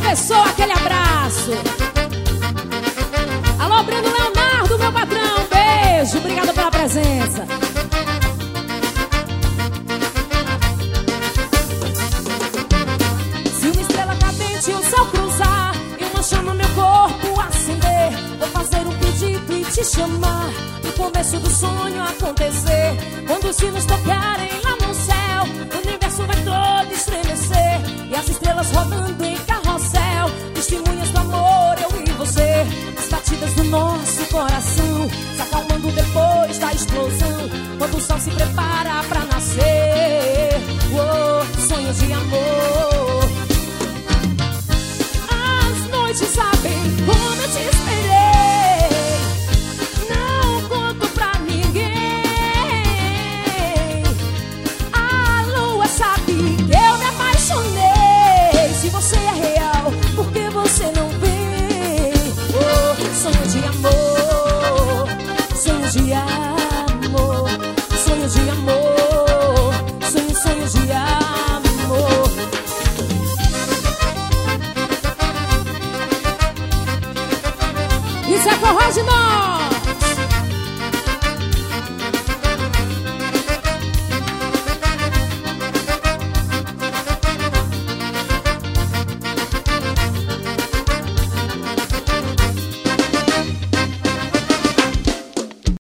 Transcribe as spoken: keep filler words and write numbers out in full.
Pessoa, aquele abraço. Alô, Breno Leonardo, meu patrão, beijo, obrigada pela presença. Se uma estrela cadente o céu cruzar e uma chama meu corpo acender, vou fazer um pedido e te chamar. O começo do sonho acontecer, quando os sinos tocarem lá no céu, o universo vai todo estremecer e as estrelas rodando em carrossel, testemunhas do amor, eu e você. As batidas do nosso coração se acalmando depois da explosão, quando o sol se prepara pra nascer. Oh, sonho de amor. As noites sabem como eu te esperei, não conto pra ninguém. A lua sabe que eu me apaixonei. Se você é real, por que você não vem? Oh, sonho de amor, sonho de amor, sonho de amor, sonho, sonho de amor. Isso é forró de nós.